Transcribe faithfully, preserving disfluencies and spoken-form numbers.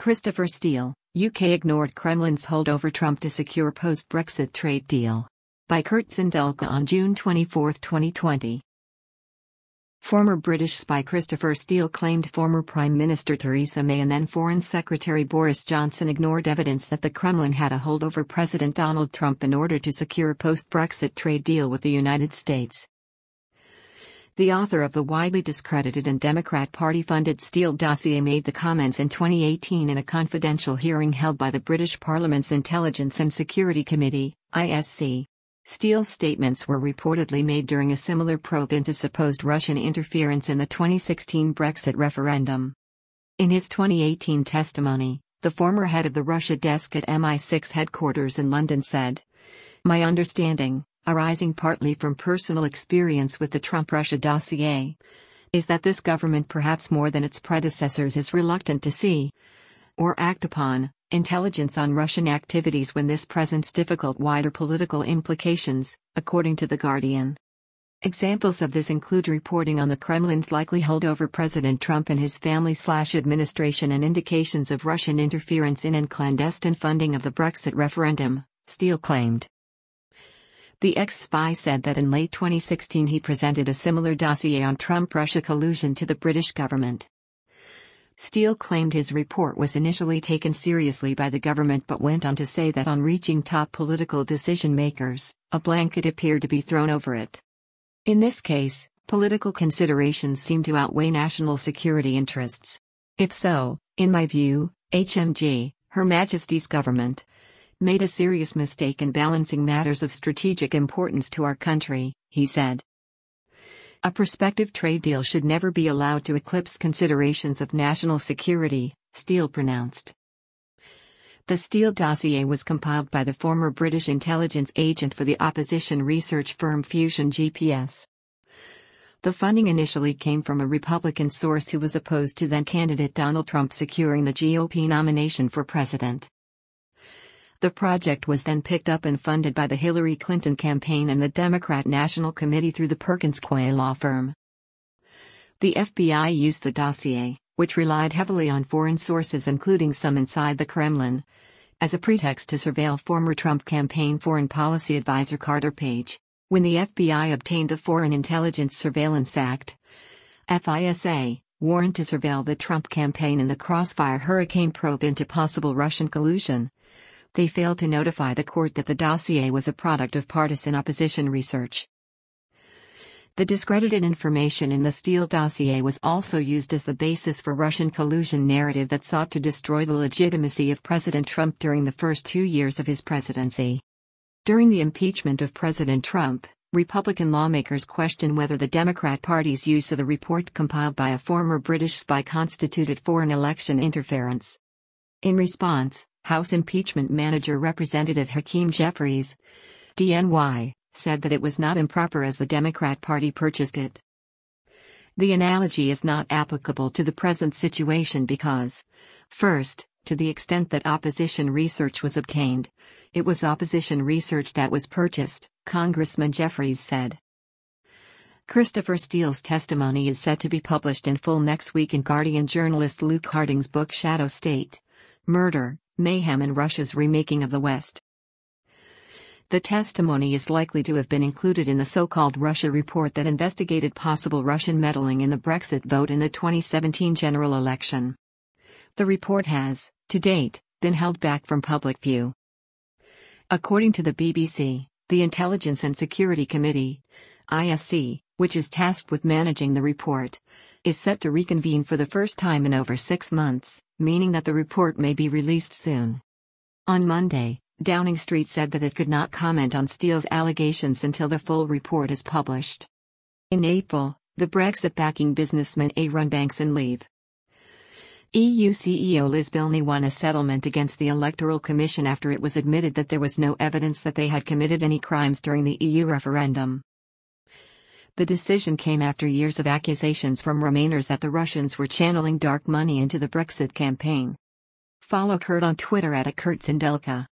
Christopher Steele, U K ignored Kremlin's hold over Trump to secure post-Brexit trade deal. By Kurt Zindelka on June twenty-fourth, twenty twenty. Former British spy Christopher Steele claimed former Prime Minister Theresa May and then Foreign Secretary Boris Johnson ignored evidence that the Kremlin had a hold over President Donald Trump in order to secure a post-Brexit trade deal with the United States. The author of the widely discredited and Democrat Party-funded Steele dossier made the comments in twenty eighteen in a confidential hearing held by the British Parliament's Intelligence and Security Committee, I S C. Steele's statements were reportedly made during a similar probe into supposed Russian interference in the twenty sixteen Brexit referendum. In his twenty eighteen testimony, the former head of the Russia desk at M I six headquarters in London said, "My understanding, arising partly from personal experience with the Trump-Russia dossier, is that this government, perhaps more than its predecessors, is reluctant to see, or act upon, intelligence on Russian activities when this presents difficult wider political implications," according to The Guardian. Examples of this include reporting on the Kremlin's likely hold over President Trump and his family/administration and indications of Russian interference in and clandestine funding of the Brexit referendum, Steele claimed. The ex-spy said that in late twenty sixteen he presented a similar dossier on Trump-Russia collusion to the British government. Steele claimed his report was initially taken seriously by the government but went on to say that on reaching top political decision-makers, a blanket appeared to be thrown over it. In this case, political considerations seem to outweigh national security interests. If so, in my view, H M G, Her Majesty's government, made a serious mistake in balancing matters of strategic importance to our country, he said. A prospective trade deal should never be allowed to eclipse considerations of national security, Steele pronounced. The Steele dossier was compiled by the former British intelligence agent for the opposition research firm Fusion G P S. The funding initially came from a Republican source who was opposed to then-candidate Donald Trump securing the G O P nomination for president. The project was then picked up and funded by the Hillary Clinton campaign and the Democrat National Committee through the Perkins Coie law firm. The F B I used the dossier, which relied heavily on foreign sources including some inside the Kremlin, as a pretext to surveil former Trump campaign foreign policy advisor Carter Page. When the F B I obtained the Foreign Intelligence Surveillance Act, F I S A, warrant to surveil the Trump campaign in the Crossfire Hurricane probe into possible Russian collusion, they failed to notify the court that the dossier was a product of partisan opposition research. The discredited information in the Steele dossier was also used as the basis for Russian collusion narrative that sought to destroy the legitimacy of President Trump during the first two years of his presidency. During the impeachment of President Trump, Republican lawmakers questioned whether the Democrat Party's use of the report compiled by a former British spy constituted foreign election interference. In response, House Impeachment Manager Representative Hakeem Jeffries, D N Y, said that it was not improper as the Democrat Party purchased it. The analogy is not applicable to the present situation because, first, to the extent that opposition research was obtained, it was opposition research that was purchased, Congressman Jeffries said. Christopher Steele's testimony is set to be published in full next week in Guardian journalist Luke Harding's book Shadow State: Murder, Mayhem and Russia's Remaking of the West. The testimony is likely to have been included in the so-called Russia report that investigated possible Russian meddling in the Brexit vote in the twenty seventeen general election. The report has, to date, been held back from public view. According to the B B C, the Intelligence and Security Committee, I S C, which is tasked with managing the report, is set to reconvene for the first time in over six months, meaning that the report may be released soon. On Monday, Downing Street said that it could not comment on Steele's allegations until the full report is published. In April, the Brexit-backing businessman Aaron Banks and Leave. E U C E O Liz Bilney won a settlement against the Electoral Commission after it was admitted that there was no evidence that they had committed any crimes during the E U referendum. The decision came after years of accusations from Remainers that the Russians were channeling dark money into the Brexit campaign. Follow Kurt on Twitter at Kurt Zindelka.